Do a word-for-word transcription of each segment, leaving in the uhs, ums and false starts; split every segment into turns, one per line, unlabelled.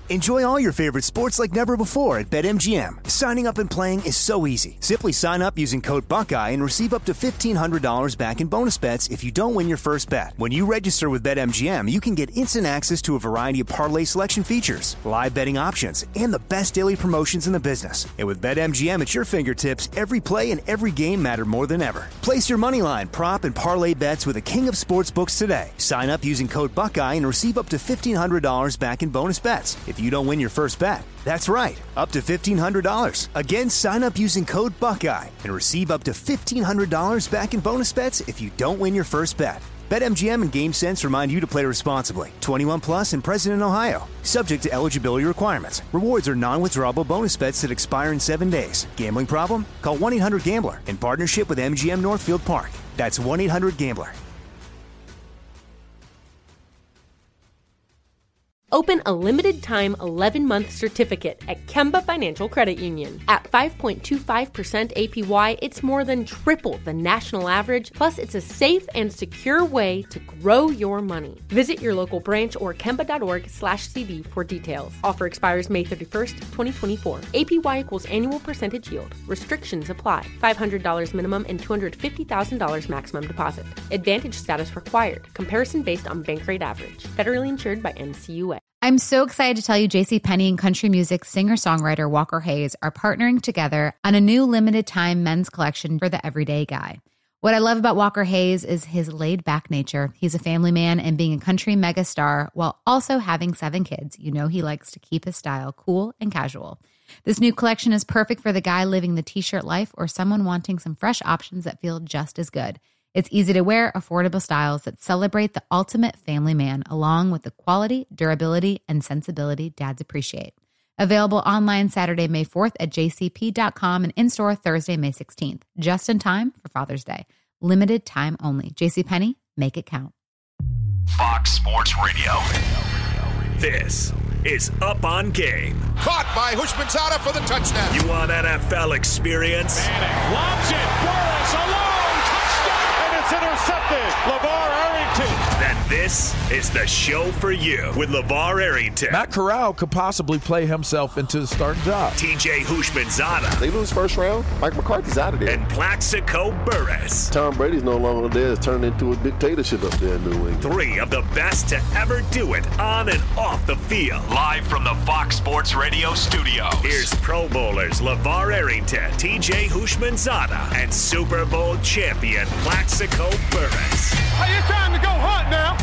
Enjoy all your favorite sports like never before at BetMGM. Signing up and playing is so easy. Simply sign up using code Buckeye and receive up to fifteen hundred dollars back in bonus bets if you don't win your first bet. When you register with BetMGM, you can get instant access to a variety of parlay selection features, live betting options, and the best daily promotions in the business. And with BetMGM at your fingertips, every play and every game matter more than ever. Place your moneyline, prop, and parlay bets with the king of sportsbooks today. Sign up using code Buckeye and receive up to fifteen hundred dollars back in bonus bets if you don't win your first bet. That's right, up to fifteen hundred dollars. Again, sign up using code Buckeye and receive up to fifteen hundred dollars back in bonus bets if you don't win your first bet. BetMGM and GameSense remind you to play responsibly. twenty-one plus and present in Ohio. Subject to eligibility requirements. Rewards are non-withdrawable bonus bets that expire in seven days. Gambling problem? Call one eight hundred gambler in partnership with M G M Northfield Park. That's one eight hundred gambler.
Open a limited-time eleven-month certificate at Kemba Financial Credit Union. At five point two five percent A P Y, it's more than triple the national average, plus it's a safe and secure way to grow your money. Visit your local branch or kemba.org slash CD for details. Offer expires May thirty-first, twenty twenty-four. A P Y equals annual percentage yield. Restrictions apply. five hundred dollars minimum and two hundred fifty thousand dollars maximum deposit. Advantage status required. Comparison based on bank rate average. Federally insured by N C U A.
I'm so excited to tell you JCPenney and country music singer-songwriter Walker Hayes are partnering together on a new limited-time men's collection for the everyday guy. What I love about Walker Hayes is his laid-back nature. He's a family man, and being a country megastar while also having seven kids, you know he likes to keep his style cool and casual. This new collection is perfect for the guy living the t-shirt life or someone wanting some fresh options that feel just as good. It's easy to wear, affordable styles that celebrate the ultimate family man, along with the quality, durability, and sensibility dads appreciate. Available online Saturday, May fourth at j c p dot com and in-store Thursday, May sixteenth. Just in time for Father's Day. Limited time only. JCPenney, make it count.
Fox Sports Radio. This is Up on Game.
Caught by Hushmanzada for the touchdown.
You want N F L experience?
Manning lobs it. Burris alone. It's intercepted. LeVar Arrington.
Then this is the show for you with LeVar Arrington.
Matt Corral could possibly play himself into the starting job.
T J Hushmanzada.
They lose first round. Mike McCarthy's out of there.
And Plaxico Burress.
Tom Brady's no longer there. It's turned into a dictatorship up there in New England.
Three of the best to ever do it on and off the field.
Live from the Fox Sports Radio studios.
Here's Pro Bowlers LeVar Arrington, T J Hushmanzada, and Super Bowl champion Plaxico Burress.
Hey, it's time to go hunt now.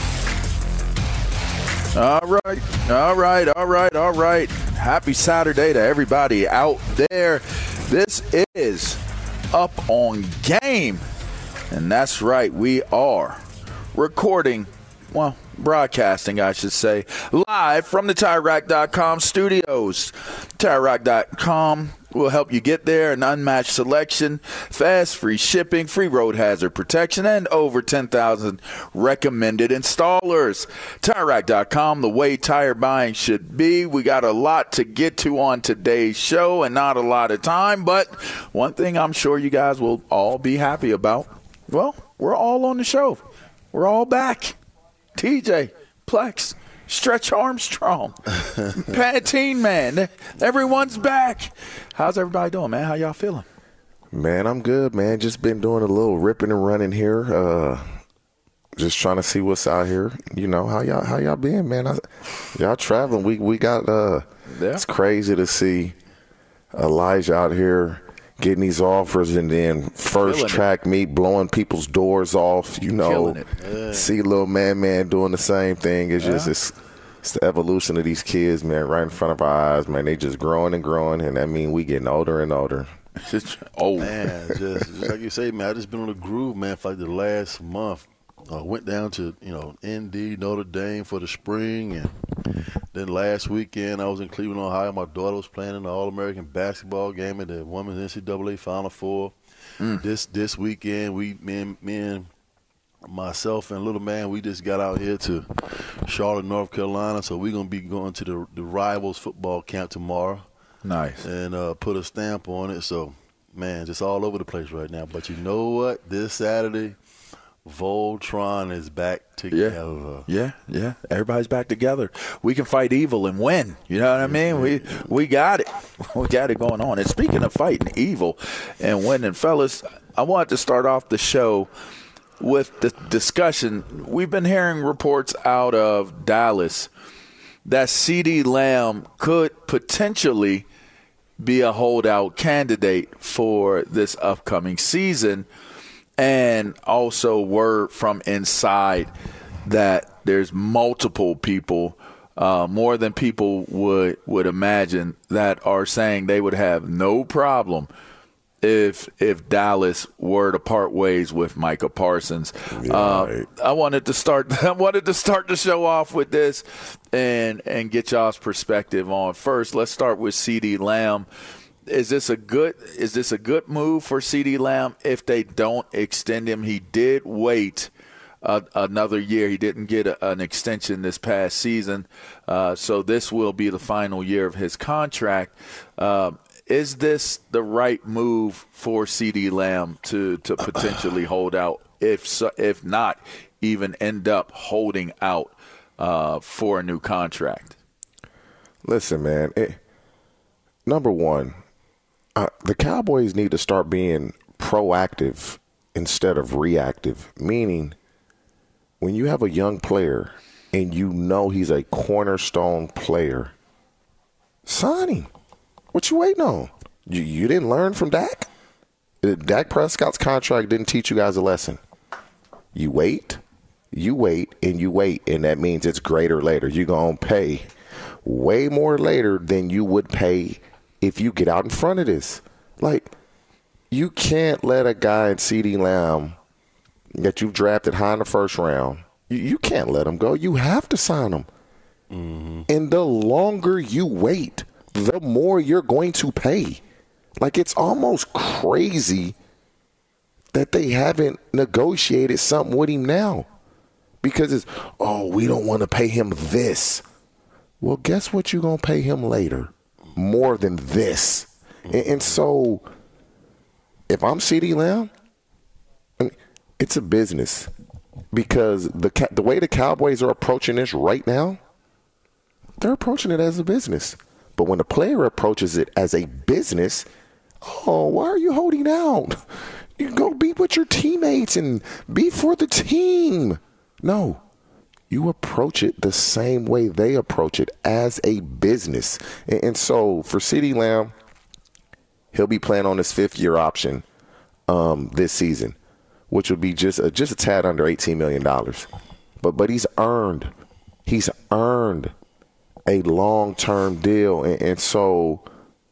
All right, all right, all right, all right. Happy Saturday to everybody out there. This is Up on Game. And that's right, we are recording, well, broadcasting, I should say, live from the Tire Rack dot com studios. Tire Rack dot com will help you get there. An unmatched selection, fast, free shipping, free road hazard protection, and over ten thousand recommended installers. Tire Rack dot com, the way tire buying should be. We got a lot to get to on today's show and not a lot of time, but one thing I'm sure you guys will all be happy about, well, we're all on the show. We're all back. T J, Plex, Stretch Armstrong, Pantene Man, everyone's back. How's everybody doing, man? How y'all feeling?
Man, I'm good, man. Just been doing a little ripping and running here. Uh, just trying to see what's out here. You know, how y'all how y'all been, man? I, y'all traveling. We we got uh yeah. It's crazy to see Elijah out here getting these offers and then first Killing track it. meet, blowing people's doors off, you know. Yeah. See little man man doing the same thing. It's yeah. just it's, it's the evolution of these kids, man, right in front of our eyes, man. They just growing and growing, and that means we getting older and older.
Just old. Man, just, just like you say, man, I just been on a groove, man, for like the last month. I uh, went down to, you know, N D, Notre Dame for the spring, and then last weekend I was in Cleveland, Ohio. My daughter was playing in the All-American basketball game at the Women's N C double A Final Four. Mm. This this weekend, we, me and, me and myself and little man, we just got out here to Charlotte, North Carolina, so we're going to be going to the, the Rivals football camp tomorrow.
Nice.
And uh, put a stamp on it. So, man, just all over the place right now. But you know what? This Saturday, Voltron is back together.
Yeah, yeah, yeah. Everybody's back together. We can fight evil and win. You know what I mean? We we got it. We got it going on. And speaking of fighting evil and winning, fellas, I wanted to start off the show with the discussion. We've been hearing reports out of Dallas that CeeDee Lamb could potentially be a holdout candidate for this upcoming season. And also word from inside that there's multiple people, uh, more than people would, would imagine, that are saying they would have no problem if if Dallas were to part ways with Micah Parsons.
Yeah,
uh,
right.
I wanted to start. I wanted to start the show off with this, and and get y'all's perspective on. First, let's start with CeeDee Lamb. Is this a good? Is this a good move for CeeDee Lamb if they don't extend him? He did wait uh, another year. He didn't get a, an extension this past season, uh, so this will be the final year of his contract. Uh, Is this the right move for CeeDee Lamb to, to potentially hold out? If so, if not, even end up holding out uh, for a new contract?
Listen, man. It, number one, uh, the Cowboys need to start being proactive instead of reactive. Meaning, when you have a young player and you know he's a cornerstone player, sign him. What you waiting on? You, you didn't learn from Dak? Dak Prescott's contract didn't teach you guys a lesson. You wait, you wait, and you wait, and that means it's greater later. You're going to pay way more later than you would pay if you get out in front of this. Like, you can't let a guy in CeeDee Lamb that you've drafted high in the first round, you, you can't let him go. You have to sign him. Mm-hmm. And the longer you wait, the more you're going to pay. Like, it's almost crazy that they haven't negotiated something with him now. Because it's, oh, we don't want to pay him this. Well, guess what you're going to pay him later? More than this. And, and so, if I'm CeeDee Lamb, I mean, it's a business. Because the the way the Cowboys are approaching this right now, they're approaching it as a business. But when the player approaches it as a business, oh, why are you holding out? You can go be with your teammates and be for the team. No, you approach it the same way they approach it, as a business. And, and so for CeeDee Lamb, he'll be playing on his fifth-year option um, this season, which would be just a, just a tad under eighteen million dollars. But but he's earned, he's earned a long-term deal. And, and so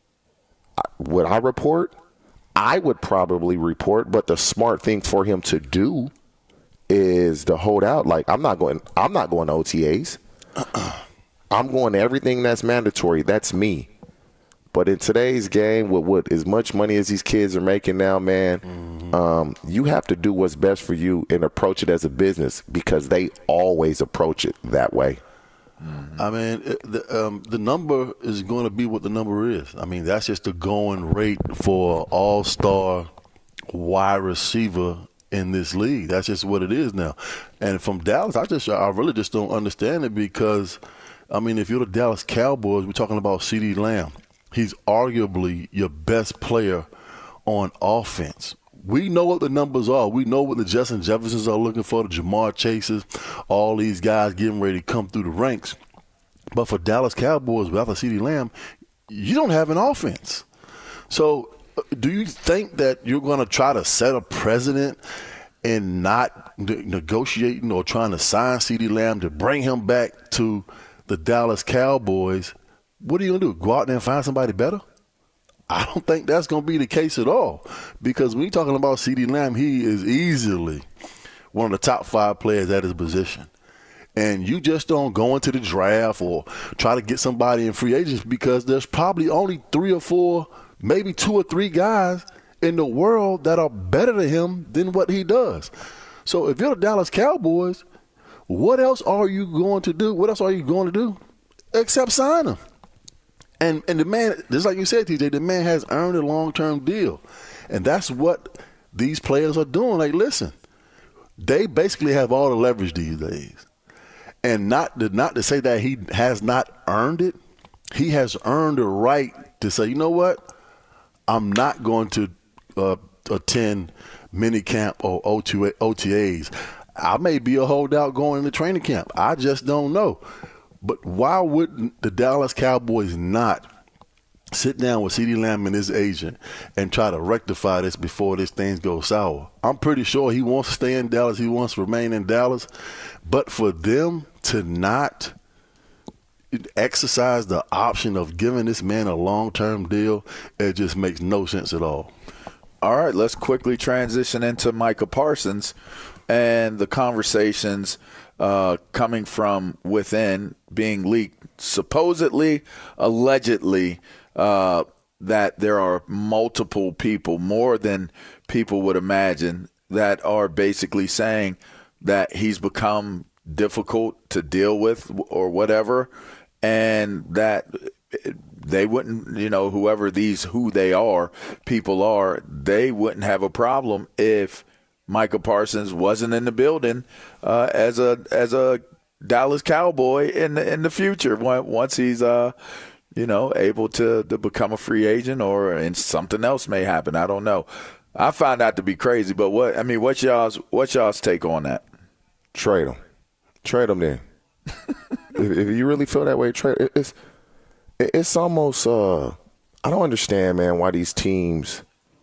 would I report? I would probably report, but the smart thing for him to do is to hold out. Like, I'm not going I'm not going to O T As. Uh-uh. I'm going to everything that's mandatory. That's me. But in today's game, with what as much money as these kids are making now, man, mm-hmm. um, you have to do what's best for you and approach it as a business, because they always approach it that way.
Mm-hmm. I mean, it, the, um, the number is going to be what the number is. I mean, that's just the going rate for all-star wide receiver in this league. That's just what it is now. And from Dallas, I just, I really just don't understand it, because, I mean, if you're the Dallas Cowboys, we're talking about CeeDee Lamb. He's arguably your best player on offense. We know what the numbers are. We know what the Justin Jeffersons are looking for, the Jamar Chases, all these guys getting ready to come through the ranks. But for Dallas Cowboys, without CeeDee Lamb, you don't have an offense. So do you think that you're going to try to set a precedent and not ne- negotiating or trying to sign CeeDee Lamb to bring him back to the Dallas Cowboys? What are you going to do, go out there and find somebody better? I don't think that's going to be the case at all, because when you're talking about CeeDee Lamb, he is easily one of the top five players at his position. And you just don't go into the draft or try to get somebody in free agents, because there's probably only three or four, maybe two or three guys in the world that are better than him than what he does. So if you're the Dallas Cowboys, what else are you going to do? What else are you going to do except sign him? And and the man, just like you said, T J, the man has earned a long-term deal. And that's what these players are doing. Like, listen, they basically have all the leverage these days. And not to, not to say that he has not earned it. He has earned the right to say, you know what, I'm not going to uh, attend minicamp or O T As. I may be a holdout going into training camp. I just don't know. But why wouldn't the Dallas Cowboys not sit down with CeeDee Lamb and his agent and try to rectify this before this thing goes sour? I'm pretty sure he wants to stay in Dallas. He wants to remain in Dallas. But for them to not exercise the option of giving this man a long-term deal, it just makes no sense at all.
All right, let's quickly transition into Micah Parsons and the conversations uh, coming from within being leaked, supposedly, allegedly, uh, that there are multiple people, more than people would imagine, that are basically saying that he's become difficult to deal with or whatever, and that they wouldn't, you know, whoever these, who they are, people are, they wouldn't have a problem if Micah Parsons wasn't in the building uh, as a as a Dallas Cowboy in the, in the future once he's, uh, you know, able to, to become a free agent, or and something else may happen. I don't know. I find that to be crazy, but what I mean, what's y'all's what's y'all's take on that?
Trade him, trade him then. if, if you really feel that way, trade. It, it's it's almost. Uh, I don't understand, man, why these teams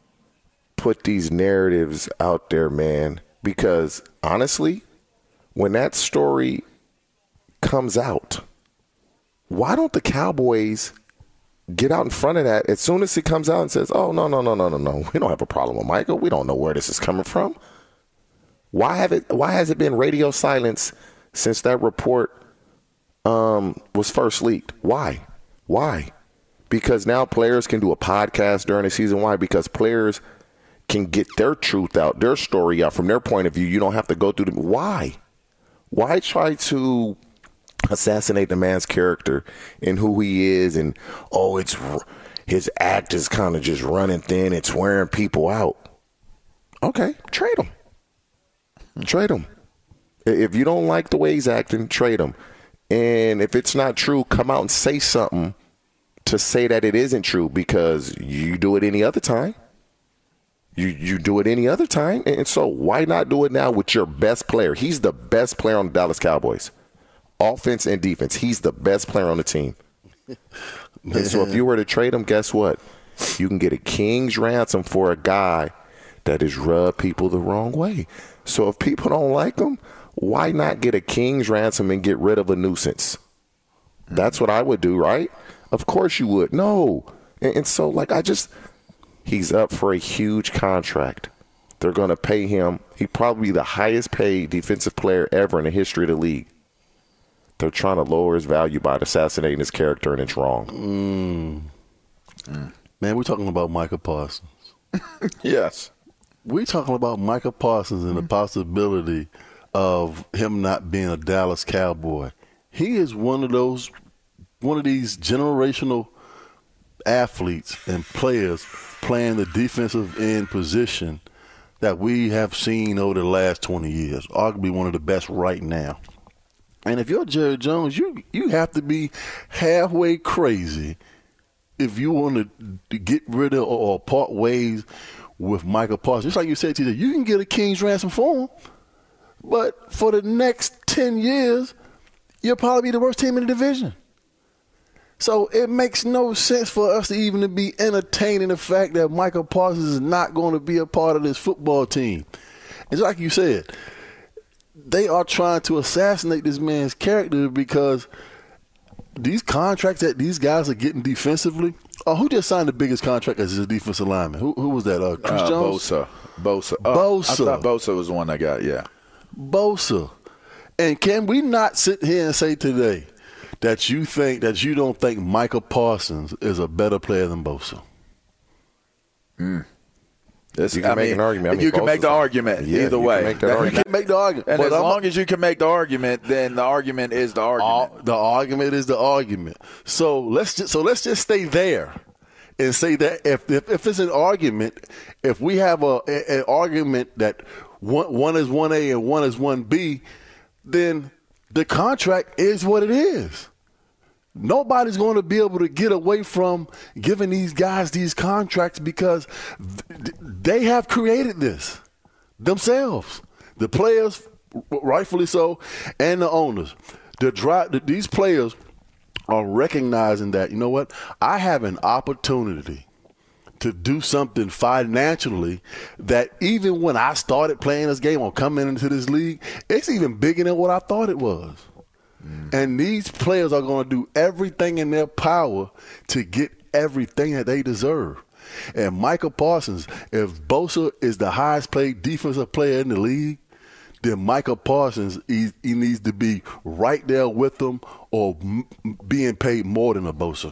put these narratives out there, man. Because honestly, when that story comes out, why don't the Cowboys get out in front of that as soon as it comes out and says, oh, no, no, no, no, no, no. We don't have a problem with Michael. We don't know where this is coming from. Why have it? Why has it been radio silence since that report um, was first leaked? Why? Why? Because now players can do a podcast during the season. Why? Because players can get their truth out, their story out from their point of view. You don't have to go through them. Why? Why try to assassinate the man's character and who he is, and oh, it's his act is kind of just running thin, it's wearing people out. Okay, trade him. Trade him. If you don't like the way he's acting, trade him. And if it's not true, come out and say something to say that it isn't true, because you do it any other time. You you do it any other time. And so why not do it now with your best player? He's the best player on the Dallas Cowboys. Offense and defense. He's the best player on the team. And so if you were to trade him, guess what? You can get a king's ransom for a guy that has rubbed people the wrong way. So if people don't like him, why not get a king's ransom and get rid of a nuisance? That's what I would do, right? Of course you would. No. And, and so, like, I just – he's up for a huge contract. They're going to pay him. He'd probably be the highest paid defensive player ever in the history of the league. They're trying to lower his value by assassinating his character, and it's wrong.
Mm. Mm. Man, we're talking about Micah Parsons.
Yes.
We're talking about Micah Parsons and the possibility of him not being a Dallas Cowboy. He is one of those, one of these generational athletes and players playing the defensive end position that we have seen over the last twenty years. Arguably one of the best right now. And if you're Jerry Jones, you you have to be halfway crazy if you want to get rid of or part ways with Micah Parsons. Just like you said, T J, you can get a king's ransom for him, but for the next ten years, you'll probably be the worst team in the division. So it makes no sense for us to even to be entertaining the fact that Micah Parsons is not going to be a part of this football team. It's like you said, they are trying to assassinate this man's character because these contracts that these guys are getting defensively. Oh, who just signed the biggest contract as a defensive lineman? Who who was that? Uh, Chris uh, Jones?
Bosa. Bosa. Uh,
Bosa.
I thought Bosa was the one I got, yeah.
Bosa. And can we not sit here and say today that you think that you don't think Micah Parsons is a better player than Bosa?
Mm.
This, you can I make mean, an argument. I mean,
you can make the argument
yeah,
either way.
You can make the argument.
And
but
as
I'm,
long as you can make the argument, then the argument is the argument.
All, the argument is the argument. So let's just, so let's just stay there and say that if if, if it's an argument, if we have a, a an argument that one, one is one A and one is one B, then the contract is what it is. Nobody's going to be able to get away from giving these guys these contracts because th- they have created this themselves. The players, rightfully so, and the owners. The dry, the, these players are recognizing that, you know what, I have an opportunity to do something financially that even when I started playing this game or coming into this league, it's even bigger than what I thought it was. Mm. And these players are going to do everything in their power to get everything that they deserve. And Micah Parsons, if Bosa is the highest paid defensive player in the league, then Micah Parsons, he, he needs to be right there with them or m- being paid more than a Bosa.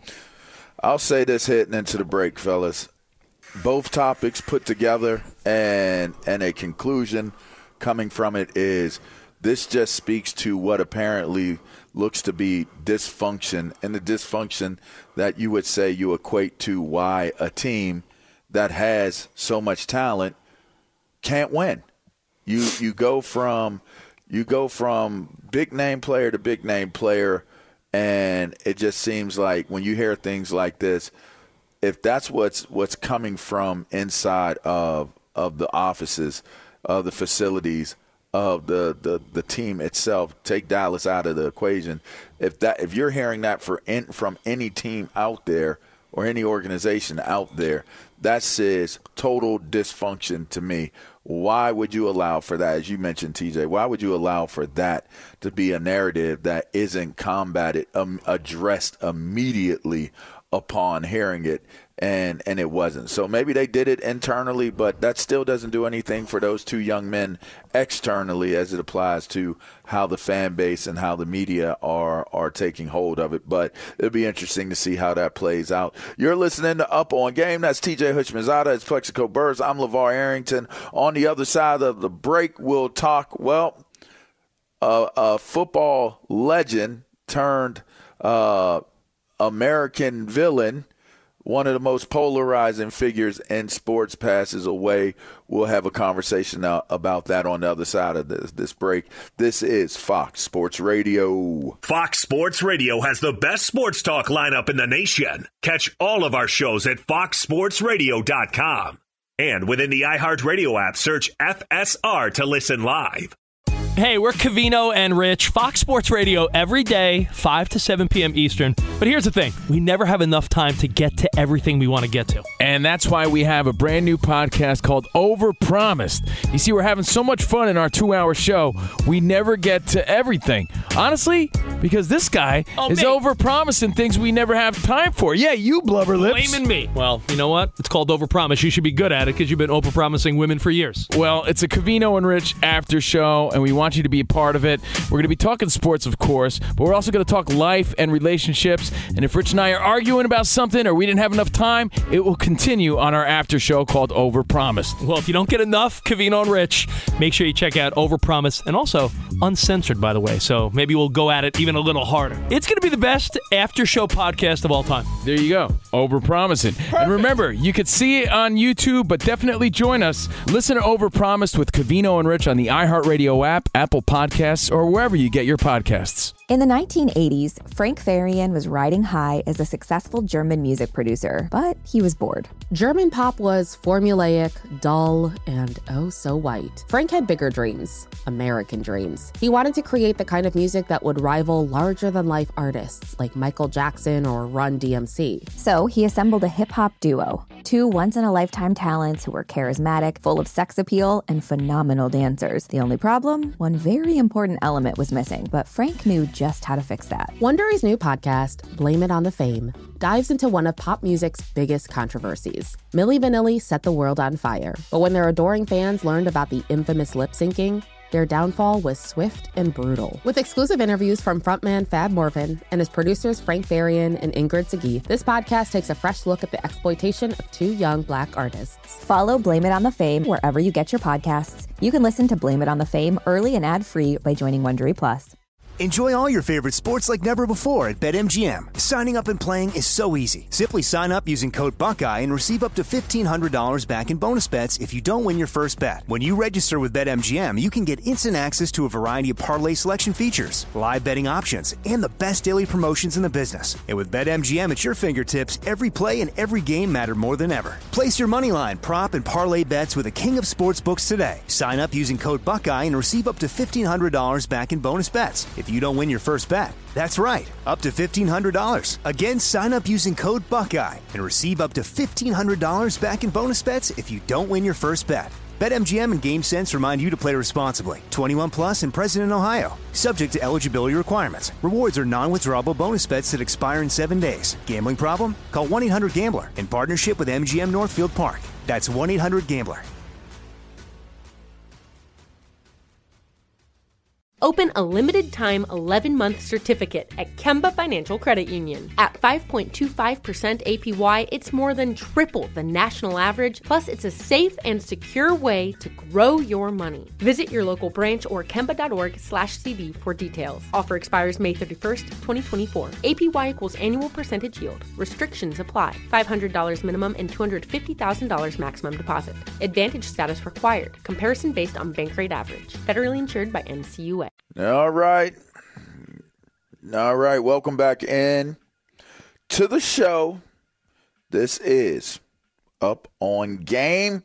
I'll say this heading into the break, fellas. Both topics put together and and a conclusion coming from it is this just speaks to what apparently looks to be dysfunction, and the dysfunction that you would say you equate to why a team that has so much talent can't win. You you go from you go from big name player to big name player, and it just seems like when you hear things like this, if that's what's what's coming from inside of of the offices, of the facilities, of the, the, the team itself, take Dallas out of the equation. If that if you're hearing that for in, from any team out there or any organization out there, that says total dysfunction to me. Why would you allow for that, as you mentioned, T J? Why would you allow for that to be a narrative that isn't combated, um, addressed immediately upon hearing it, and and it wasn't? So maybe they did it internally, but that still doesn't do anything for those two young men externally as it applies to how the fan base and how the media are are taking hold of it. But it'll be interesting to see how that plays out. You're listening to Up On Game. That's T J Houshmandzadeh. It's Plexico Burrs. I'm LeVar Arrington. On the other side of the break, we'll talk, well, uh, a football legend turned uh, American villain, one of the most polarizing figures in sports, passes away. We'll have a conversation now about that on the other side of this, this break. This is Fox Sports Radio.
Fox Sports Radio has the best sports talk lineup in the nation. Catch all of our shows at fox sports radio dot com. And within the iHeartRadio app, search F S R to listen live.
Hey, we're Covino and Rich, Fox Sports Radio every day, five to seven p.m. Eastern. But here's the thing. We never have enough time to get to everything we want to get to.
And that's why we have a brand new podcast called Overpromised. You see, we're having so much fun in our two-hour show, we never get to everything. Honestly, because this guy oh, is overpromising things we never have time for. Yeah, you blubber lips.
Blaming me. Well, you know what? It's called Overpromise. You should be good at it because you've been overpromising women for years.
Well, it's a Covino and Rich after show, and we want you to be a part of it. We're going to be talking sports, of course, but we're also going to talk life and relationships. And if Rich and I are arguing about something or we didn't have enough time, it will continue on our after show called Overpromised.
Well, if you don't get enough Covino and Rich, make sure you check out Overpromised, and also uncensored, by the way. So maybe we'll go at it even a little harder. It's going to be the best after show podcast of all time.
There you go. Overpromising. Perfect. And remember, you could see it on YouTube, but definitely join us. Listen to Overpromised with Covino and Rich on the iHeartRadio app, Apple Podcasts, or wherever you get your podcasts.
In the nineteen eighties, Frank Farian was riding high as a successful German music producer, but he was bored.
German pop was formulaic, dull, and oh so white. Frank had bigger dreams, American dreams. He wanted to create the kind of music that would rival larger-than-life artists like Michael Jackson or Run D M C.
So he assembled a hip-hop duo, two once-in-a-lifetime talents who were charismatic, full of sex appeal, and phenomenal dancers. The only problem? One very important element was missing, but Frank knew just how to fix that.
Wondery's new podcast, Blame It on the Fame, dives into one of pop music's biggest controversies. Milli Vanilli set the world on fire, but when their adoring fans learned about the infamous lip-syncing, their downfall was swift and brutal. With exclusive interviews from frontman Fab Morvan and his producers Frank Farian and Ingrid Seguí, this podcast takes a fresh look at the exploitation of two young Black artists.
Follow Blame It on the Fame wherever you get your podcasts. You can listen to Blame It on the Fame early and ad-free by joining Wondery Plus.
Enjoy all your favorite sports like never before at BetMGM. Signing up and playing is so easy. Simply sign up using code Buckeye and receive up to fifteen hundred dollars back in bonus bets if you don't win your first bet. When you register with BetMGM, you can get instant access to a variety of parlay selection features, live betting options, and the best daily promotions in the business. And with BetMGM at your fingertips, every play and every game matter more than ever. Place your moneyline, prop, and parlay bets with the king of sportsbooks today. Sign up using code Buckeye and receive up to fifteen hundred dollars back in bonus bets if you don't win your first bet. That's right, up to fifteen hundred dollars. Again, sign up using code Buckeye and receive up to fifteen hundred dollars back in bonus bets if you don't win your first bet. BetMGM and GameSense remind you to play responsibly. twenty-one plus and present in Ohio. Subject to eligibility requirements. Rewards are non-withdrawable bonus bets that expire in seven days. Gambling problem? Call one eight hundred gambler in partnership with M G M Northfield Park. That's one eight hundred gambler.
Open a limited-time eleven-month certificate at Kemba Financial Credit Union. At five point two five percent A P Y, it's more than triple the national average, plus it's a safe and secure way to grow your money. Visit your local branch or kemba.org slash CD for details. Offer expires May thirty-first, twenty twenty-four. A P Y equals annual percentage yield. Restrictions apply. five hundred dollars minimum and two hundred fifty thousand dollars maximum deposit. Advantage status required. Comparison based on bank rate average. Federally insured by N C U A.
All right. All right. Welcome back in to the show. This is Up on Game.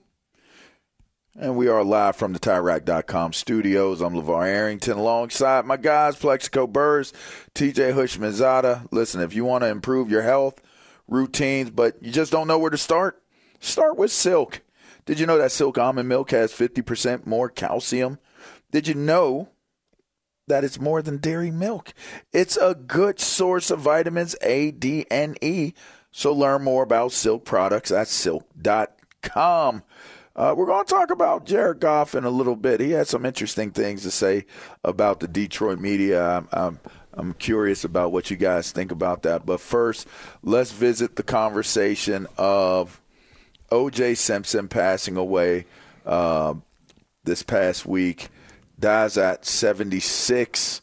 And we are live from the Tire Rack dot com studios. I'm LeVar Arrington alongside my guys, Plexico Burrs, T J Hushmanzada. Listen, if you want to improve your health routines, but you just don't know where to start, start with Silk. Did you know that Silk almond milk has fifty percent more calcium? Did you know that it's more than dairy milk? It's a good source of vitamins A, D, and E. So learn more about Silk products at silk dot com. Uh, we're going to talk about Jared Goff in a little bit. He had some interesting things to say about the Detroit media. I'm, I'm, I'm curious about what you guys think about that. But first, let's visit the conversation of O J Simpson passing away uh, this past week. Dies at seventy-six.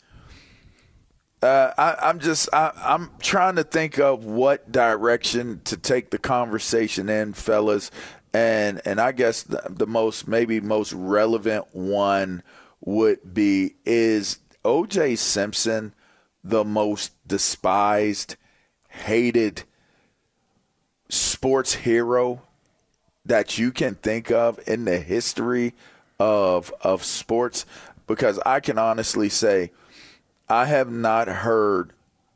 Uh, I, I'm just I, I'm trying to think of what direction to take the conversation in, fellas, and and I guess the, the most maybe most relevant one would be, is O J Simpson the most despised, hated sports hero that you can think of in the history of of sports? Because I can honestly say I have not heard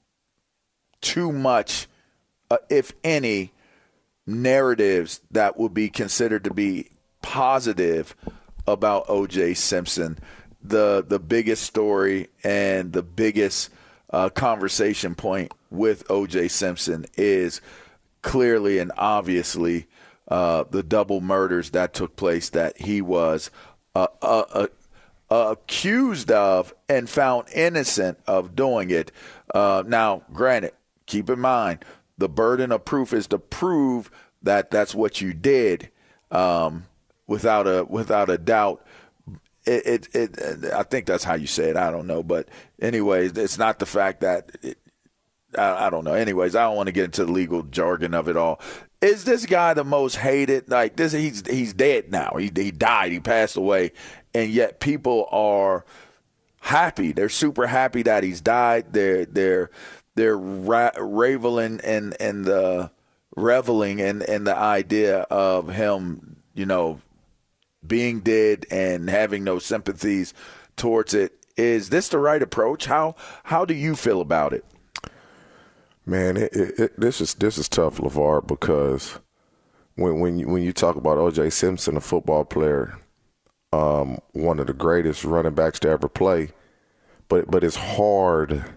too much, uh, if any, narratives that would be considered to be positive about O J Simpson. The the biggest story and the biggest uh, conversation point with O J Simpson is clearly and obviously uh, the double murders that took place that he was uh, uh, uh, uh, accused of and found innocent of doing it. Uh, now, granted, keep in mind, the burden of proof is to prove that that's what you did, um, without a without a doubt. It, it, it, I think that's how you say it. I don't know. But anyways, it's not the fact that it, I, I don't know. Anyways, I don't want to get into the legal jargon of it all. Is this guy the most hated? Like this, he's he's dead now. He he died. He passed away, and yet people are happy. They're super happy that he's died. They're they're they're ra- raveling and and the reveling in in the idea of him, you know, being dead and having no sympathies towards it. Is this the right approach? How how do you feel about it?
Man, it, it, it, this is this is tough, LeVar, because when when you, when you talk about O J Simpson, a football player, um, one of the greatest running backs to ever play, but but it's hard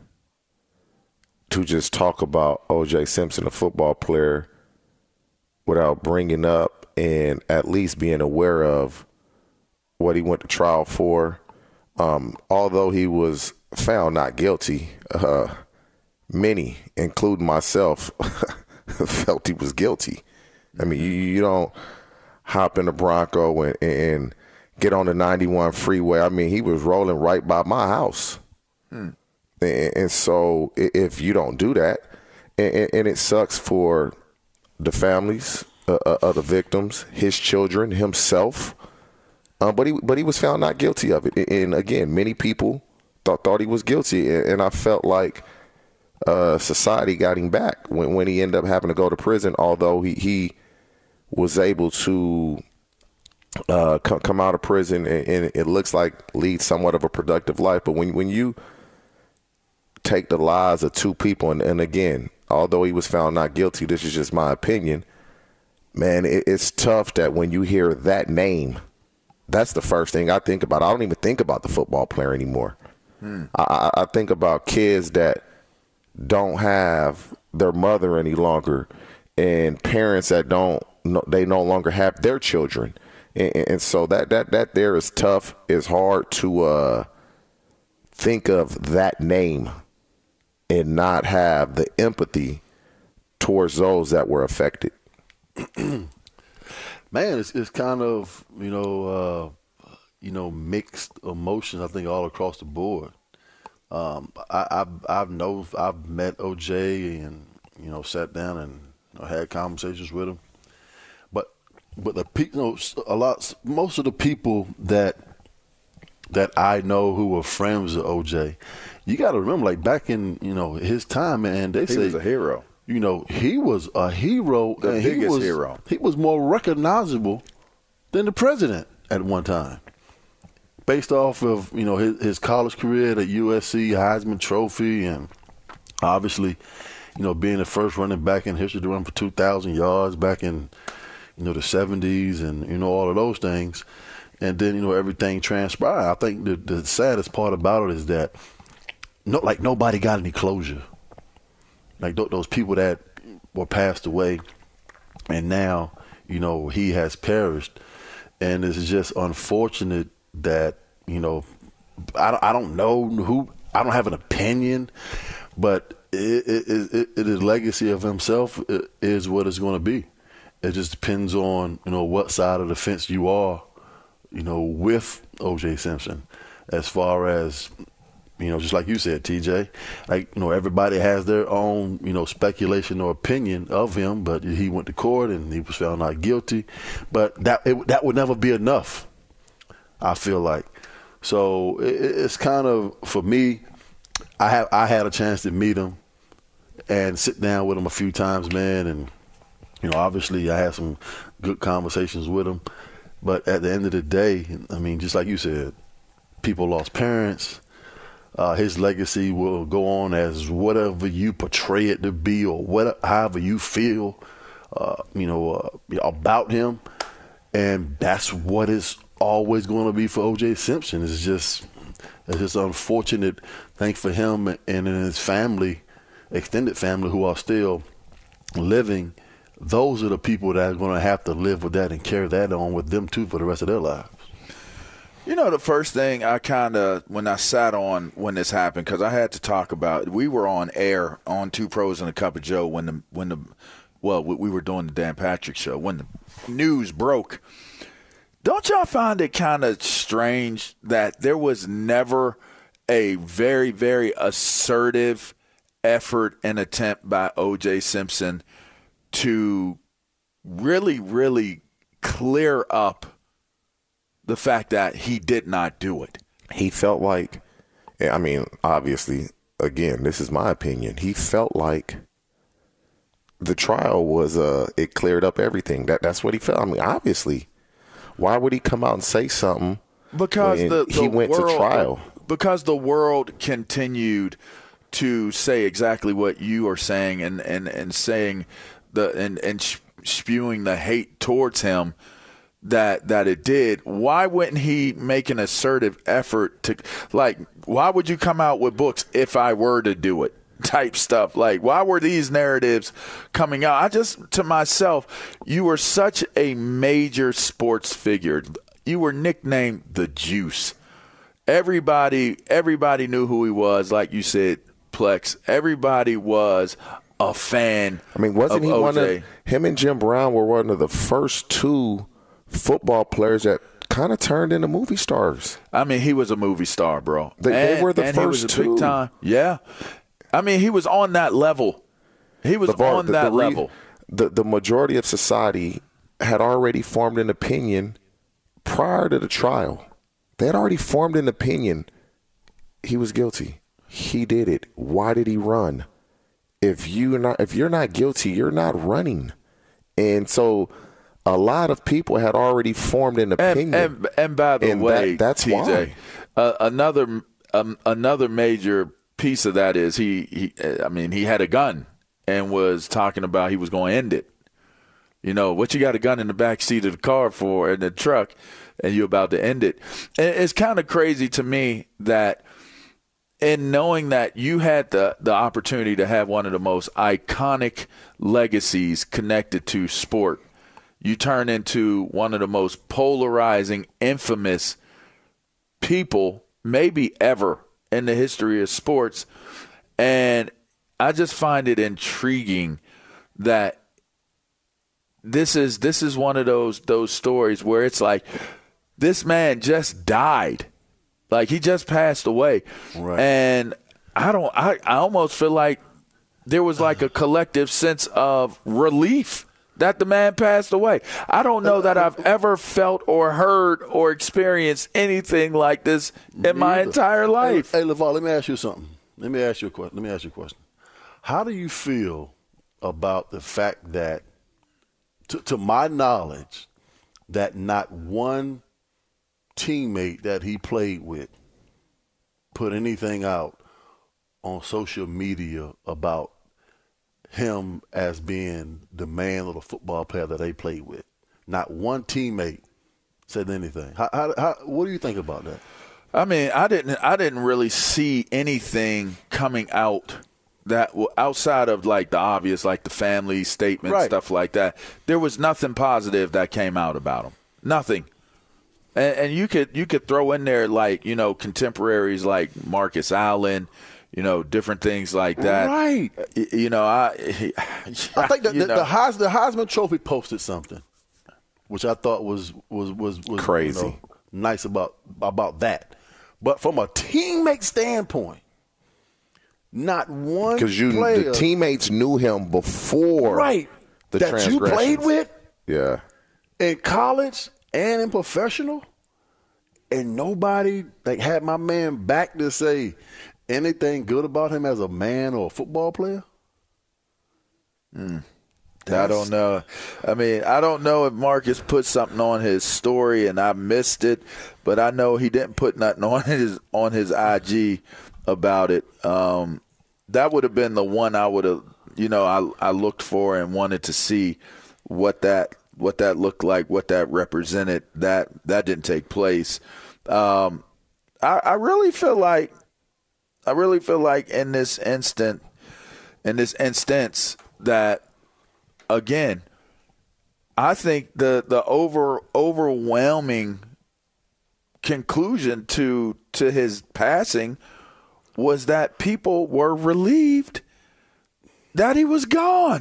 to just talk about O J Simpson, a football player, without bringing up and at least being aware of what he went to trial for. Um, although he was found not guilty, uh, many, including myself, felt he was guilty. I mean, you, you don't hop in a Bronco and, and get on the ninety-one freeway. I mean, he was rolling right by my house. Hmm. And, and so if you don't do that, and, and it sucks for the families uh, of the victims, his children, himself. Uh, but he but he was found not guilty of it. And again, many people thought thought he was guilty, and I felt like uh, society got him back when when he ended up having to go to prison. Although he he was able to uh, come come out of prison, and, and it looks like lead somewhat of a productive life. But when when you take the lives of two people, and, and again, although he was found not guilty, this is just my opinion. Man, it, it's tough that when you hear that name, that's the first thing I think about. I don't even think about the football player anymore. Hmm. I, I think about kids that don't have their mother any longer, and parents that don't, they no longer have their children. And, and so that, that, that there is tough. It's hard to uh, think of that name and not have the empathy towards those that were affected.
Man, it's it's kind of, you know, uh, you know, mixed emotions, I think, all across the board. Um, I, I've I've know I've met O J and, you know, sat down and, you know, had conversations with him. But but the people, you know, a lot, most of the people that that I know who were friends of O J, you got to remember, like back in, you know, his time, man, they
he
say
he was a hero.
You know, he was a hero.
The
and
biggest
he was,
hero.
He was more recognizable than the president at one time. Based off of, you know, his, his college career at U S C, Heisman Trophy, and obviously, you know, being the first running back in history to run for two thousand yards back in, you know, the seventies and, you know, all of those things. And then, you know, everything transpired. I think the, the saddest part about it is that, no, like, nobody got any closure. Like th- those people that were passed away, and now, you know, he has perished. And it's just unfortunate that, you know, I don't, I don't know who, I don't have an opinion, but it, it, it, it, his legacy of himself is what it's going to be. It just depends on, you know, what side of the fence you are, you know, with O J Simpson, as far as, you know, just like you said, T J, like, you know, everybody has their own, you know, speculation or opinion of him, but he went to court and he was found not guilty. But that it, that would never be enough, I feel like. So it, it's kind of, for me, I have I had a chance to meet him and sit down with him a few times, man. And, you know, obviously I had some good conversations with him. But at the end of the day, I mean, just like you said, people lost parents. Uh, his legacy will go on as whatever you portray it to be, or whatever, however you feel, uh, you know, uh, about him, and that's what it's always going to be for O J Simpson. It's just, it's just unfortunate thing for him and his family, extended family, who are still living. Those are the people that are going to have to live with that and carry that on with them too for the rest of their lives.
You know, the first thing I kind of, when I sat on when this happened, because I had to talk about, we were on air on Two Pros and a Cup of Joe when the, when the, well, we were doing the Dan Patrick Show, when the news broke. Don't y'all find it kind of strange that there was never a very, very assertive effort and attempt by O J Simpson to really, really clear up the fact that he did not do it?
He felt like, I mean, obviously, again, this is my opinion. He felt like the trial was, uh, it cleared up everything. That That's what he felt. I mean, obviously, why would he come out and say something
because
when
the, the
he went
world,
to trial?
Because the world continued to say exactly what you are saying and, and, and saying the and, and spewing the hate towards him that that it did. Why wouldn't he make an assertive effort to, like, why would you come out with books if I were to do it type stuff? Like, why were these narratives coming out? I just, to myself, you were such a major sports figure. You were nicknamed the Juice. Everybody, everybody knew who he was, like you said, Plex. Everybody was a fan.
I mean, wasn't
of
he
O J.
one of, him and Jim Brown were one of the first two football players that kind of turned into movie stars.
I mean, he was a movie star, bro.
They,
and,
they were the
and
first
he was a
two.
big time. Yeah. I mean, he was on that level. He was
LeVar,
on
the,
that
the re,
level.
The, the majority of society had already formed an opinion prior to the trial. They had already formed an opinion. He was guilty. He did it. Why did he run? If you're not, if you're not guilty, you're not running. And so a lot of people had already formed an opinion.
And, and, and by the
and
way,
that, that's
T J,
why.
Uh, another um, another major piece of that is he, he, I mean, he had a gun and was talking about he was going to end it. You know, what you got a gun in the back seat of the car for, in the truck, and you're about to end it. And it's kind of crazy to me that in knowing that you had the, the opportunity to have one of the most iconic legacies connected to sport, you turn into one of the most polarizing, infamous people maybe ever in the history of sports. And I just find it intriguing that this is this is one of those those stories where it's like this man just died. Like, he just passed away.
Right.
And I don't I, I almost feel like there was like a collective sense of relief that the man passed away. I don't know that I've ever felt or heard or experienced anything like this in my entire life.
Hey, hey LeVar, let me ask you something. Let me ask you a question. Let me ask you a question. How do you feel about the fact that, to, to my knowledge, that not one teammate that he played with put anything out on social media about him as being the man or the football player that they played with? Not one teammate said anything. How, how, how, what do you think about that?
I mean, I didn't I didn't really see anything coming out that outside of like the obvious, like the family statement,
right.
stuff like that. There was nothing positive that came out about him. Nothing. And, and you could you could throw in there like, you know, contemporaries like Marcus Allen, you know, different things like that.
Right.
You know, I
I think the,
you
the,
know.
the, Heis, the Heisman Trophy posted something, which I thought was was was, was
crazy,
you know, nice about about that. But from a teammate standpoint, not one
because you
player,
the teammates knew him before,
right?
The
that you played with,
yeah,
in college and in professional, and nobody like had my man back to say anything good about him as a man or a football player.
Mm. I don't know. I mean, I don't know if Marcus put something on his story and I missed it, but I know he didn't put nothing on his on his I G about it. Um, that would have been the one I would have, you know, I I looked for and wanted to see what that what that looked like, what that represented. That that didn't take place. Um, I, I really feel like I really feel like in this instant, in this instance that. Again, I think the the over overwhelming conclusion to to his passing was that people were relieved that he was gone.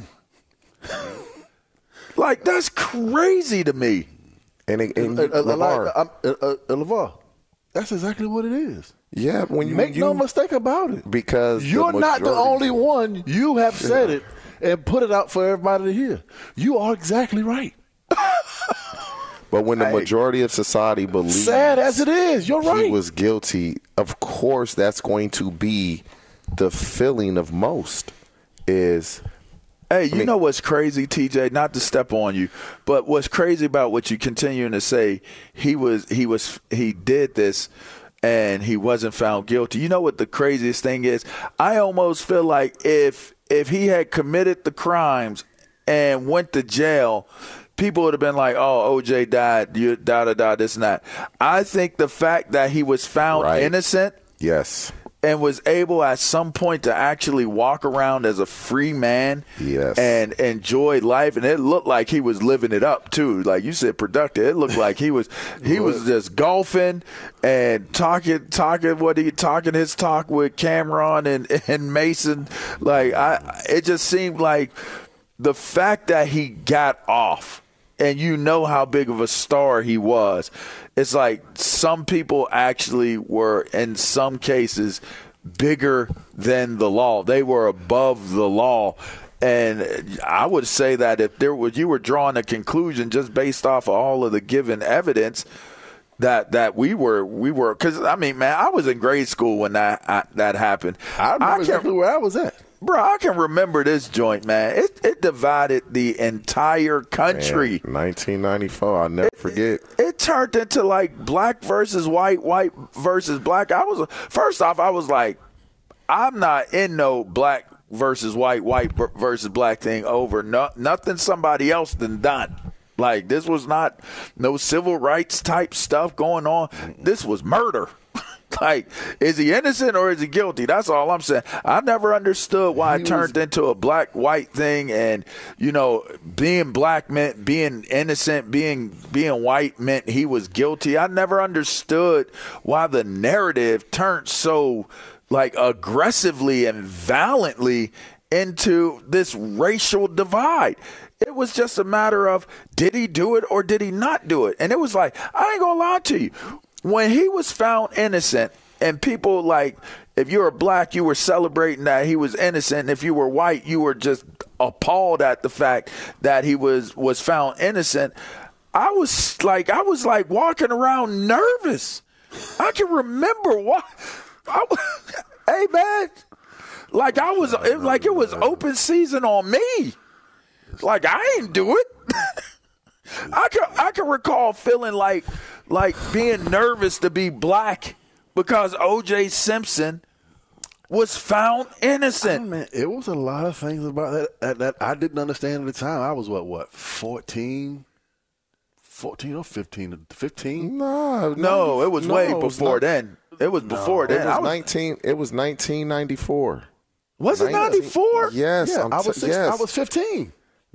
Like, that's crazy to me.
And, and, and
uh, uh,
LeVar,
uh, uh, uh, LeVar, that's exactly what it is.
Yeah, when you
make
you,
no mistake about it,
because
you're
the
not the
majority-
only one. You have said it and put it out for everybody to hear. You are exactly right.
But when the
Hey.
majority of society believes,
Sad as it is, you're right.
he was guilty, of course that's going to be the feeling of most is.
Hey, you
I mean,
know what's crazy, T J? Not to step on you, but what's crazy about what you continuing to say? He was, he was, he did this, and he wasn't found guilty. You know what the craziest thing is? I almost feel like if if he had committed the crimes and went to jail, people would have been like, "Oh, O J died, you da da da, this and that." I think the fact that he was found
Right.
innocent,
yes,
and was able at some point to actually walk around as a free man,
yes,
and enjoy life, and it looked like he was living it up too. Like you said, productive. It looked like he was he was just golfing and talking talking what he talking his talk with Cameron and and Mason. Like I, it just seemed like the fact that he got off and you know how big of a star he was. It's like some people actually were, in some cases, bigger than the law. They were above the law. And I would say that if there was, you were drawing a conclusion just based off of all of the given evidence, that that we were we were because I mean, man, I was in grade school when that I, that happened.
I remember I exactly where I was at,
bro. I can remember this joint, man. It it divided the entire country.
Man, nineteen ninety-four, I'll never
it,
forget.
It, it turned into like black versus white, white versus black. I was first off, I was like, I'm not in no black versus white, white versus black thing over no, nothing somebody else done done. Like, this was not no civil rights type stuff going on. This was murder. Like, is he innocent or is he guilty? That's all I'm saying. I never understood why it turned into a black-white thing, and, you know, being black meant being innocent, being being white meant he was guilty. I never understood why the narrative turned so – like aggressively and violently into this racial divide. It was just a matter of, did he do it or did he not do it? And it was like, I ain't gonna lie to you. When he was found innocent, and people like, if you were black, you were celebrating that he was innocent. And if you were white, you were just appalled at the fact that he was, was found innocent. I was like, I was like walking around nervous. I can remember what. I, hey man, like I was, it, like it was open season on me. Like I didn't do it. I can I can recall feeling like like being nervous to be black because O J Simpson was found innocent.
I mean, it was a lot of things about that, that that I didn't understand at the time. I was what what fourteen. fourteen or fifteen? fifteen?
No,
no, it was
no,
way
it was
before
not,
then. It was before
no,
then.
It was,
I was
nineteen. It was nineteen ninety-four.
Was it ninety-four?
Yes,
yeah,
I'm
I was.
t-
Six,
yes.
I was fifteen.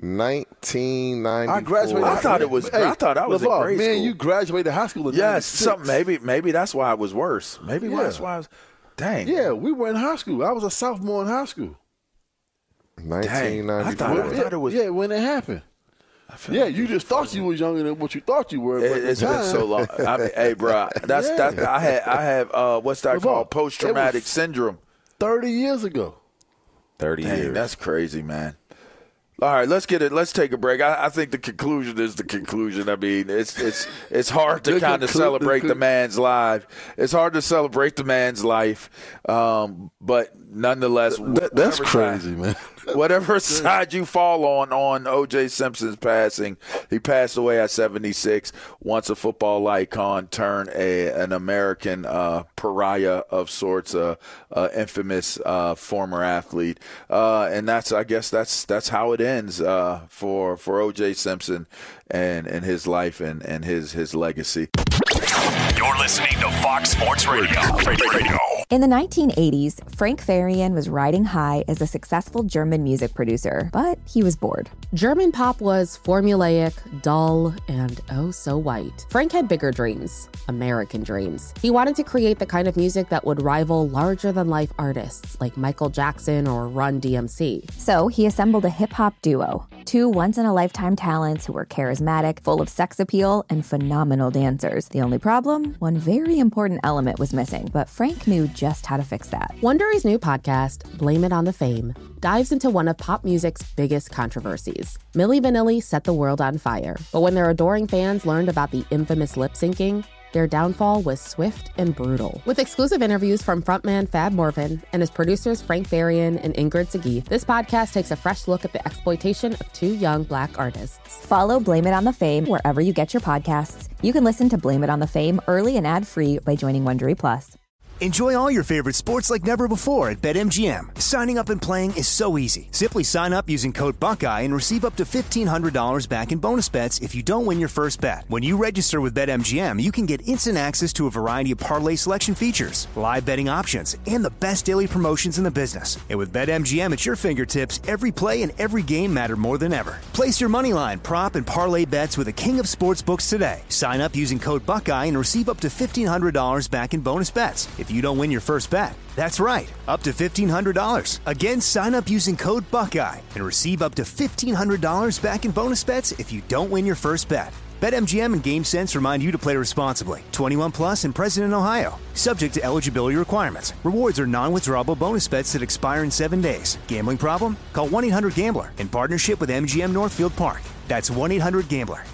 nineteen ninety-four.
I graduated.
I thought it was.
Hey,
I thought I was
LeVar,
in grade
man,
school.
you graduated high school in
yes,
ninety-six.
something. Maybe, maybe that's why it was worse. Maybe
Yeah.
that's why I was. Dang.
Yeah, we were in high school. I was a sophomore in high school.
nineteen ninety-four.
I thought, I thought it was.
Yeah, when it happened. Yeah, you just thought you was younger than what you thought you were.
It, it's been so long. I mean, hey, bro, that's
Yeah.
that. I had, I have, uh, what's that
LeVar,
called? Post traumatic
it was
syndrome.
Thirty years ago.
Thirty
Dang,
years.
that's crazy, man. All right, let's get it. Let's take a break. I, I think the conclusion is the conclusion. I mean, it's it's it's hard to
The
kind of
conclu-
celebrate
the
the
con-
man's life. It's hard to celebrate the man's life, um, but nonetheless,
That, that's
whatever
crazy,
side,
man.
Whatever side you fall on on O J Simpson's passing, he passed away at seventy-six. Once a football icon, turned a an American uh, pariah of sorts, a uh, uh, infamous uh, former athlete, uh, and that's I guess that's that's how it ends uh, for for O J Simpson and and his life and and his his legacy.
You're listening to Fox Sports Radio. Radio.
In the nineteen eighties, Frank Farian was riding high as a successful German music producer, but he was bored.
German pop was formulaic, dull, and oh so white. Frank had bigger dreams, American dreams. He wanted to create the kind of music that would rival larger-than-life artists like Michael Jackson or Run D M C.
So he assembled a hip-hop duo, two once-in-a-lifetime talents who were charismatic, full of sex appeal, and phenomenal dancers. The only problem? One very important element was missing, but Frank knew just how to fix that.
Wondery's new podcast, Blame It on the Fame, dives into one of pop music's biggest controversies. Milli Vanilli set the world on fire, but when their adoring fans learned about the infamous lip syncing, their downfall was swift and brutal. With exclusive interviews from frontman Fab Morvan and his producers Frank Farian and Ingrid Seguí, this podcast takes a fresh look at the exploitation of two young Black artists.
Follow Blame It on the Fame wherever you get your podcasts. You can listen to Blame It on the Fame early and ad-free by joining Wondery Plus.
Enjoy all your favorite sports like never before at BetMGM. Signing up and playing is so easy. Simply sign up using code Buckeye and receive up to fifteen hundred dollars back in bonus bets if you don't win your first bet. When you register with BetMGM, you can get instant access to a variety of parlay selection features, live betting options, and the best daily promotions in the business. And with BetMGM at your fingertips, every play and every game matter more than ever. Place your moneyline, prop, and parlay bets with the king of sportsbooks today. Sign up using code Buckeye and receive up to fifteen hundred dollars back in bonus bets. If you don't win your first bet. That's right, up to fifteen hundred dollars. Again, sign up using code Buckeye and receive up to fifteen hundred dollars back in bonus bets if you don't win your first bet. BetMGM and GameSense remind you to play responsibly. twenty-one plus and present in Ohio. Subject to eligibility requirements. Rewards are non-withdrawable bonus bets that expire in seven days. Gambling problem? Call one eight hundred gambler in partnership with M G M Northfield Park. That's one eight hundred gambler.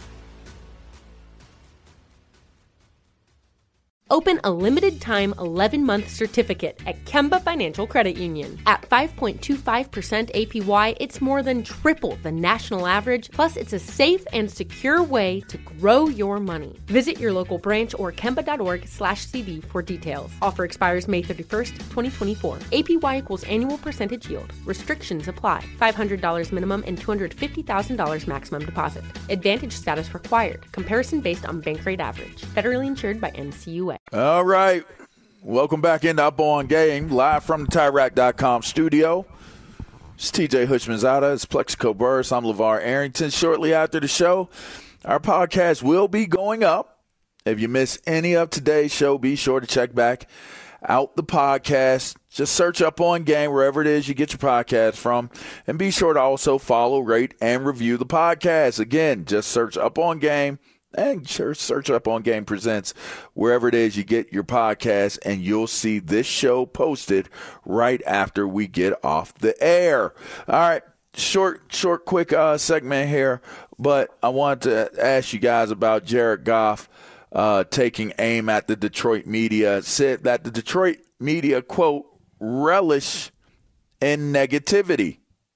Open a limited-time eleven-month certificate at Kemba Financial Credit Union. At five point two five percent A P Y, it's more than triple the national average, plus it's a safe and secure way to grow your money. Visit your local branch or kemba.org slash CD for details. Offer expires May thirty-first, twenty twenty-four. A P Y equals annual percentage yield. Restrictions apply. five hundred dollars minimum and two hundred fifty thousand dollars maximum deposit. Advantage status required. Comparison based on bank rate average. Federally insured by N C U A.
All right. Welcome back into Up On Game, live from the Tirac dot com studio. It's T J Hutchmanzada. It's Plexico Burris. I'm LeVar Arrington. Shortly after the show, our podcast will be going up. If you miss any of today's show, be sure to check back out the podcast. Just search Up On Game wherever it is you get your podcast from. And be sure to also follow, rate, and review the podcast. Again, just search Up On Game. And sure, search Up On Game Presents wherever it is you get your podcast, and you'll see this show posted right after we get off the air. All right, short, short, quick uh, segment here, but I wanted to ask you guys about Jared Goff uh, taking aim at the Detroit media. Said that the Detroit media, quote, relish in negativity.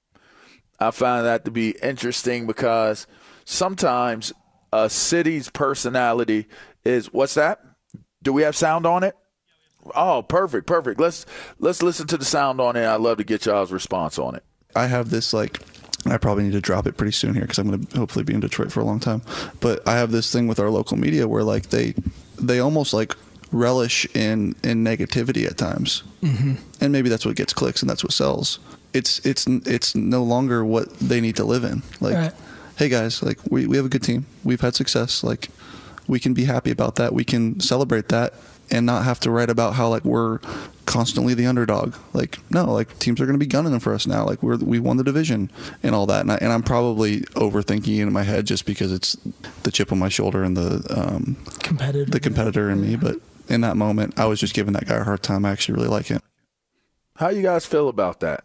I found that to be interesting because sometimes a city's personality is, what's that? Do we have sound on it? Oh, perfect, perfect. Let's let's listen to the sound on it. I'd love to get y'all's response on it.
I have this, like, I probably need to drop it pretty soon here because I'm going to hopefully be in Detroit for a long time. But I have this thing with our local media where, like, they they almost, like, relish in, in negativity at times. Mm-hmm. And maybe that's what gets clicks and that's what sells. It's it's it's no longer what they need to live in. Like, right. Hey guys, like we, we have a good team. We've had success. Like, we can be happy about that. We can celebrate that and not have to write about how, like, we're constantly the underdog. Like, no, like, teams are going to be gunning them for us now. Like, we're we won the division and all that. And, I, and I'm probably overthinking it in my head just because it's the chip on my shoulder and the um, competitor, the competitor in me. But in that moment, I was just giving that guy a hard time. I actually really like him.
How you guys feel about that?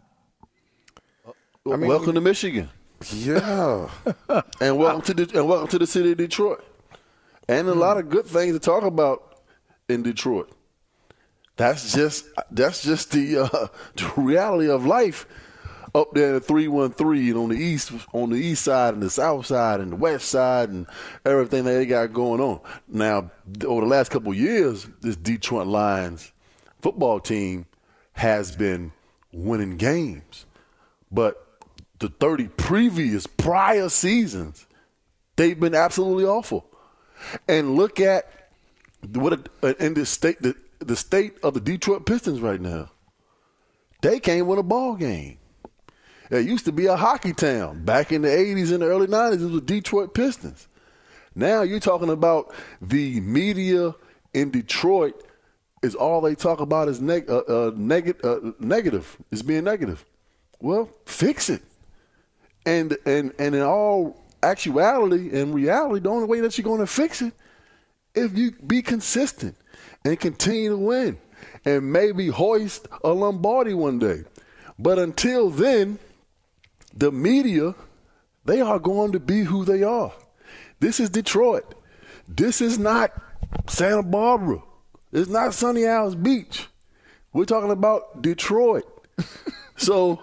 I mean, welcome to Michigan.
Yeah,
and welcome to the and welcome to the city of Detroit, and a lot of good things to talk about in Detroit. That's just that's just the, uh, the reality of life up there in three one three and on the east on the east side and the south side and the west side and everything that they got going on. Now, over the last couple of years, this Detroit Lions football team has been winning games, but the thirty previous prior seasons, they've been absolutely awful. And look at what a, in the state the, the state of the Detroit Pistons right now. They can't win a ball game. It used to be a hockey town back in the eighties and the early nineties. It was Detroit Pistons. Now you're talking about the media in Detroit is all they talk about is neg- uh, uh, neg- uh, negative, is being negative. Well, fix it. And and and in all actuality and reality, the only way that you're going to fix it if you be consistent and continue to win and maybe hoist a Lombardi one day. But until then, the media, they are going to be who they are. This is Detroit. This is not Santa Barbara. It's not Sunny Isles Beach. We're talking about Detroit. So,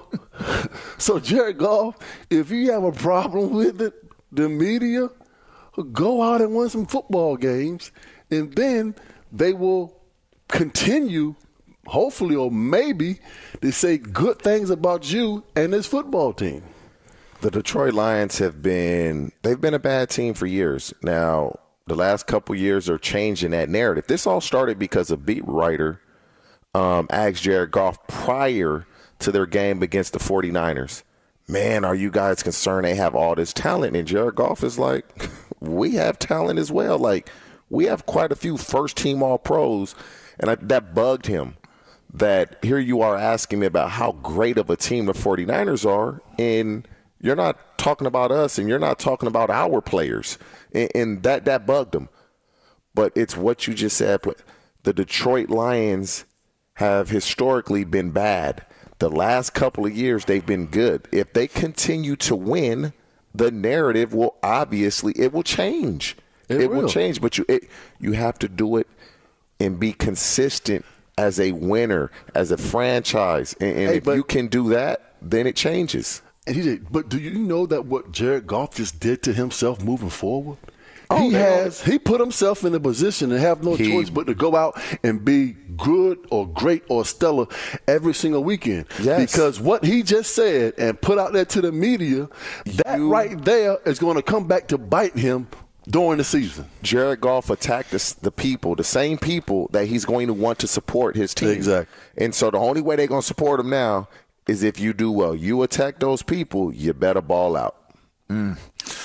so Jared Goff, if you have a problem with it, the media, go out and win some football games, and then they will continue, hopefully or maybe, to say good things about you and this football team.
The Detroit Lions have been – they've been a bad team for years. Now, the last couple years are changing that narrative. This all started because a beat writer um, asked Jared Goff prior – to their game against the 49ers. Man, are you guys concerned they have all this talent? And Jared Goff is like, we have talent as well. Like, we have quite a few first-team All-Pros, And I, that bugged him. That here you are asking me about how great of a team the 49ers are, and you're not talking about us, and you're not talking about our players. And, and that, that bugged him. But it's what you just said. The Detroit Lions have historically been bad. The last couple of years, they've been good. If they continue to win, the narrative will obviously, it will change. It, it will. will change, but you it, you have to do it and be consistent as a winner, as a franchise. And, and
hey,
if
but,
you can do that, then it changes.
And he did, but do you know that what Jared Goff just did to himself moving forward?
Oh,
he has he put himself in a position to have no he, choice but to go out and be good or great or stellar every single weekend.
Yes.
Because what he just said and put out there to the media, that you, right there is going to come back to bite him during the season.
Jared Goff attacked the, the people, the same people that he's going to want to support his team.
Exactly.
And so the only way they're going to support him now is if you do well. You attack those people, you better ball out.
Mm.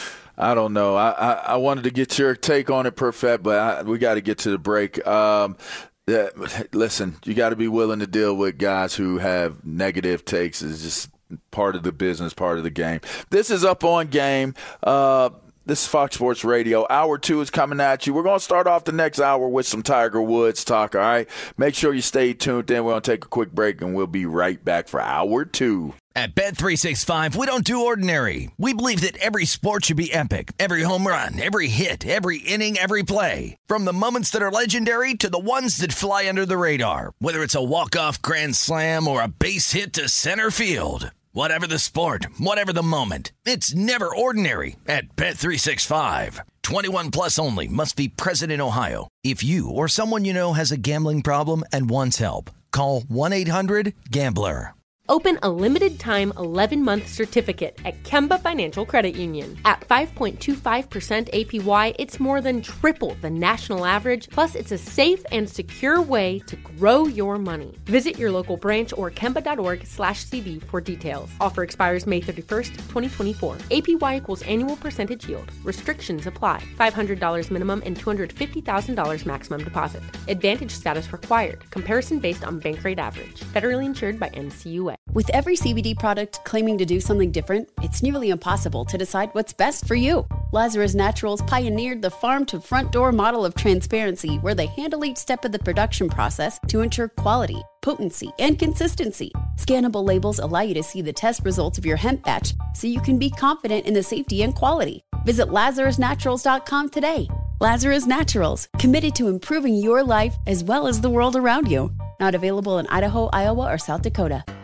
I don't know. I, I, I wanted to get your take on it, Perfect, but I, we got to get to the break. Um, yeah, listen, you got to be willing to deal with guys who have negative takes. It's just part of the business, part of the game. This is Up On Game. Uh, this is Fox Sports Radio. Hour two is coming at you. We're going to start off the next hour with some Tiger Woods talk, all right? Make sure you stay tuned. Then we're going to take a quick break, and we'll be right back for hour two.
At Bet three sixty-five, we don't do ordinary. We believe that every sport should be epic. Every home run, every hit, every inning, every play. From the moments that are legendary to the ones that fly under the radar. Whether it's a walk-off grand slam or a base hit to center field. Whatever the sport, whatever the moment, it's never ordinary at Bet three sixty-five. twenty-one plus only. Must be present in Ohio. If you or someone you know has a gambling problem and wants help, call one eight hundred gambler.
Open a limited-time eleven-month certificate at Kemba Financial Credit Union. At five point two five percent A P Y, it's more than triple the national average, plus it's a safe and secure way to grow your money. Visit your local branch or kemba.org slash CD for details. Offer expires May thirty-first, twenty twenty-four. A P Y equals annual percentage yield. Restrictions apply. five hundred dollars minimum and two hundred fifty thousand dollars maximum deposit. Advantage status required. Comparison based on bank rate average. Federally insured by N C U A.
With every C B D product claiming to do something different, it's nearly impossible to decide what's best for you. Lazarus Naturals pioneered the farm-to-front-door model of transparency, where they handle each step of the production process to ensure quality, potency, and consistency. Scannable labels allow you to see the test results of your hemp batch, so you can be confident in the safety and quality. Visit lazarus naturals dot com today. Lazarus Naturals, committed to improving your life as well as the world around you. Not available in Idaho, Iowa, or South Dakota.